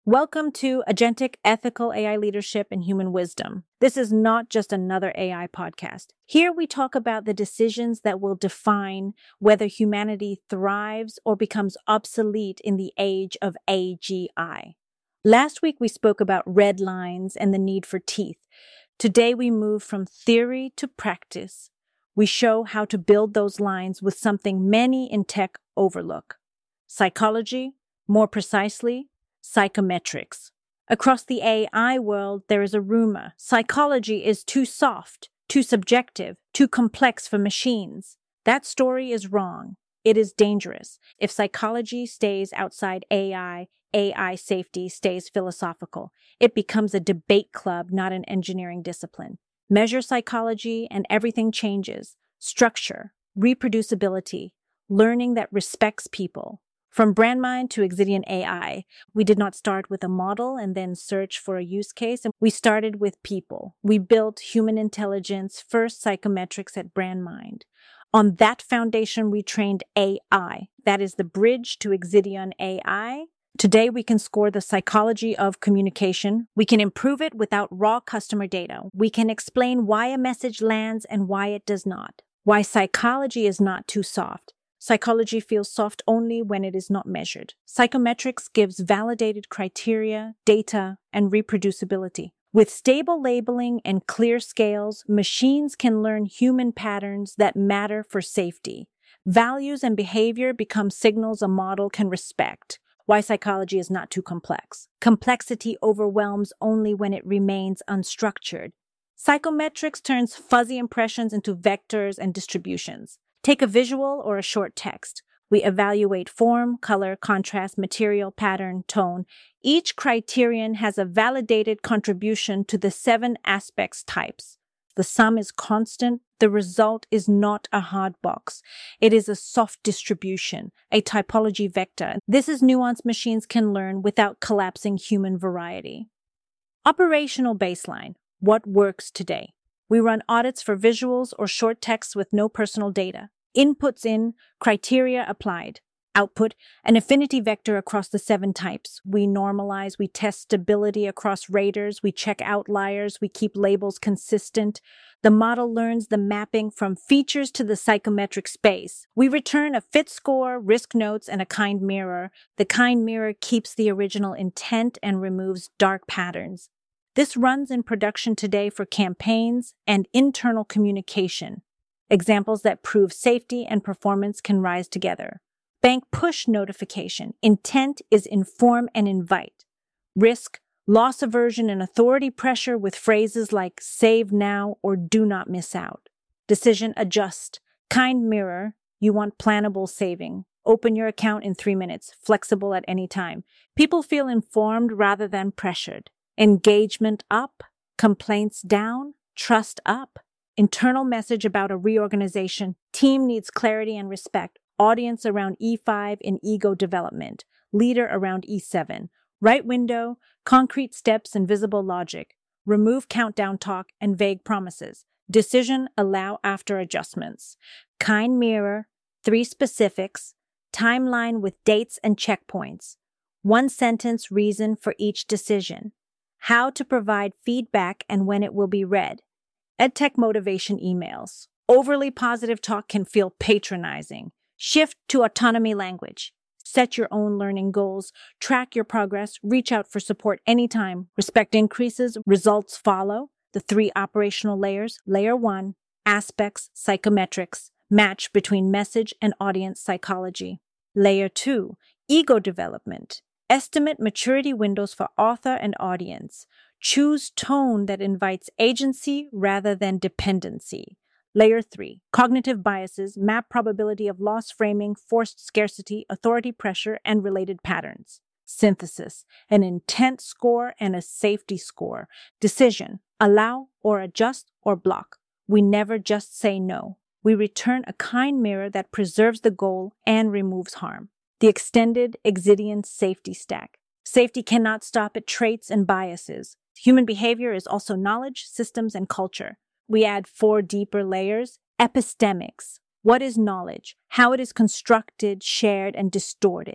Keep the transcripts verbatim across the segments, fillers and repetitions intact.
Welcome to Agentic Ethical A I Leadership and Human Wisdom. This is not just another A I podcast. Here we talk about the decisions that will define whether humanity thrives or becomes obsolete in the age of A G I. Last week we spoke about red lines and the need for teeth. Today we move from theory to practice. We show how to build those lines with something many in tech overlook: psychology, more precisely, psychometrics. Across the A I world, there is a rumor psychology is too soft, too subjective, too complex for machines. That story is wrong. It is dangerous. If psychology stays outside A I, A I safety stays philosophical. It becomes a debate club, not an engineering discipline. Measure psychology and everything changes. Structure, reproducibility, learning that respects people. From BrandMind to Exidian A I, we did not start with a model and then search for a use case. We started with people. We built human intelligence, first psychometrics at BrandMind. On that foundation, we trained A I. That is the bridge to Exidian A I. Today, we can score the psychology of communication. We can improve it without raw customer data. We can explain why a message lands and why it does not. Why psychology is not too soft. Psychology feels soft only when it is not measured. Psychometrics gives validated criteria, data, and reproducibility. With stable labeling and clear scales, machines can learn human patterns that matter for safety. Values and behavior become signals a model can respect. Why psychology is not too complex. Complexity overwhelms only when it remains unstructured. Psychometrics turns fuzzy impressions into vectors and distributions. Take a visual or a short text. We evaluate form, color, contrast, material, pattern, tone. Each criterion has a validated contribution to the seven aspects types. The sum is constant. The result is not a hard box. It is a soft distribution, a typology vector. This is nuance machines can learn without collapsing human variety. Operational baseline. What works today? We run audits for visuals or short texts with no personal data. Inputs in, criteria applied. Output, an affinity vector across the seven types. We normalize, we test stability across raters, we check outliers, we keep labels consistent. The model learns the mapping from features to the psychometric space. We return a fit score, risk notes, and a kind mirror. The kind mirror keeps the original intent and removes dark patterns. This runs in production today for campaigns and internal communication. Examples that prove safety and performance can rise together. Bank push notification. Intent is inform and invite. Risk, loss aversion, and authority pressure with phrases like save now or do not miss out. Decision adjust. Kind mirror. You want plannable saving. Open your account in three minutes. Flexible at any time. People feel informed rather than pressured. Engagement up, complaints down, trust up. Internal message about a reorganization. Team needs clarity and respect. Audience around E five in ego development. Leader around E seven. Right window, concrete steps and visible logic. Remove countdown talk and vague promises. Decision allow after adjustments. Kind mirror, three specifics. Timeline with dates and checkpoints. One sentence reason for each decision. How to provide feedback and when it will be read. EdTech motivation emails. Overly positive talk can feel patronizing. Shift to autonomy language. Set your own learning goals. Track your progress. Reach out for support anytime. Respect increases. Results follow. The three operational layers. Layer one, aspects, psychometrics. Match between message and audience psychology. Layer two, ego development. Estimate maturity windows for author and audience. Choose tone that invites agency rather than dependency. Layer three, cognitive biases, map probability of loss framing, forced scarcity, authority pressure, and related patterns. Synthesis, an intent score and a safety score. Decision, allow or adjust or block. We never just say no. We return a kind mirror that preserves the goal and removes harm. The extended Exidian safety stack. Safety cannot stop at traits and biases. Human behavior is also knowledge, systems, and culture. We add four deeper layers. Epistemics. What is knowledge? How it is constructed, shared, and distorted.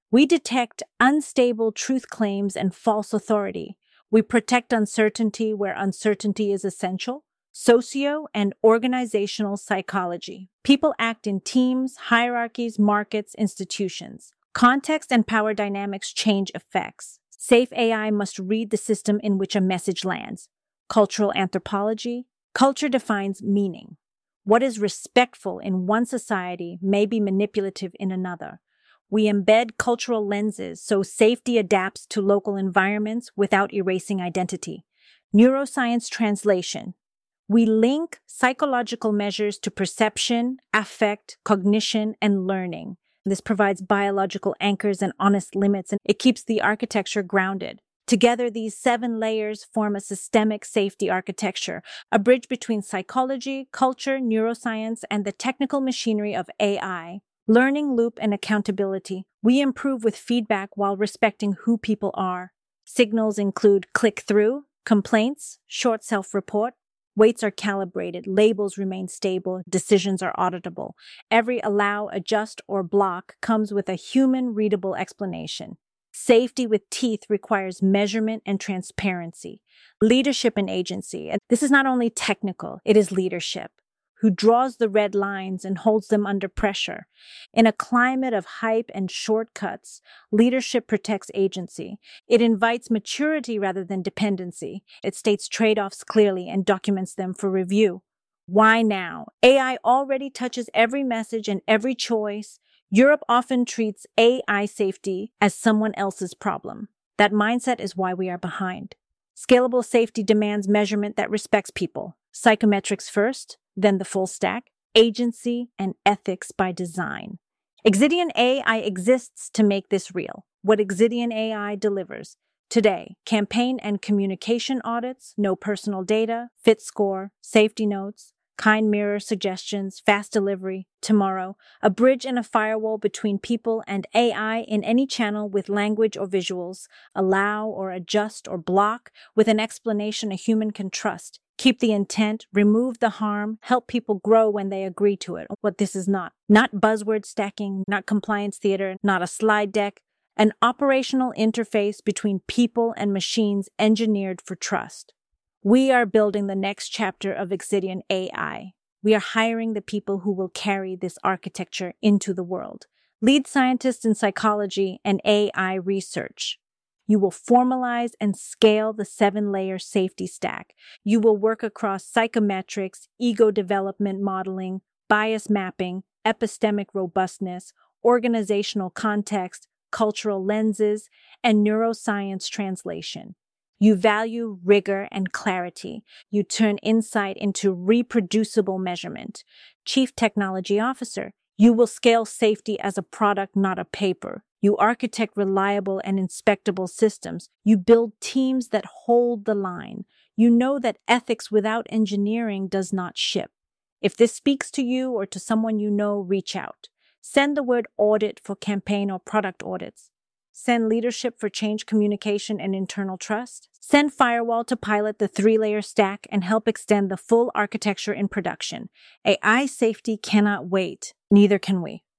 We detect unstable truth claims and false authority. We protect uncertainty where uncertainty is essential. Socio and organizational psychology. People act in teams, hierarchies, markets, institutions. Context and power dynamics change effects. Safe A I must read the system in which a message lands. Cultural anthropology. Culture defines meaning. What is respectful in one society may be manipulative in another. We embed cultural lenses so safety adapts to local environments without erasing identity. Neuroscience translation. We link psychological measures to perception, affect, cognition, and learning. This provides biological anchors and honest limits, and it keeps the architecture grounded. Together, these seven layers form a systemic safety architecture, a bridge between psychology, culture, neuroscience, and the technical machinery of A I. Learning loop and accountability. We improve with feedback while respecting who people are. Signals include click-through, complaints, short self-report. Weights are calibrated, labels remain stable, decisions are auditable. Every allow, adjust, or block comes with a human-readable explanation. Safety with teeth requires measurement and transparency. Leadership and agency. And this is not only technical, it is leadership, who draws the red lines and holds them under pressure. In a climate of hype and shortcuts, leadership protects agency. It invites maturity rather than dependency. It states trade-offs clearly and documents them for review. Why now? A I already touches every message and every choice. Europe often treats A I safety as someone else's problem. That mindset is why we are behind. Scalable safety demands measurement that respects people. Psychometrics first, then the full stack, agency, and ethics by design. Exidian A I exists to make this real. What Exidian A I delivers. Today, campaign and communication audits, no personal data, fit score, safety notes, kind mirror suggestions, fast delivery. Tomorrow, a bridge and a firewall between people and A I in any channel with language or visuals, allow or adjust or block with an explanation a human can trust. Keep the intent, remove the harm, help people grow when they agree to it. What this is not. Not buzzword stacking, not compliance theater, not a slide deck. An operational interface between people and machines engineered for trust. We are building the next chapter of Exidian A I. We are hiring the people who will carry this architecture into the world. Lead scientists in psychology and A I research. You will formalize and scale the seven-layer safety stack. You will work across psychometrics, ego development modeling, bias mapping, epistemic robustness, organizational context, cultural lenses, and neuroscience translation. You value rigor and clarity. You turn insight into reproducible measurement. Chief Technology Officer. You will scale safety as a product, not a paper. You architect reliable and inspectable systems. You build teams that hold the line. You know that ethics without engineering does not ship. If this speaks to you or to someone you know, reach out. Send the word audit for campaign or product audits. Send leadership for change communication and internal trust. Send firewall to pilot the three-layer stack and help extend the full architecture in production. A I safety cannot wait. Neither can we.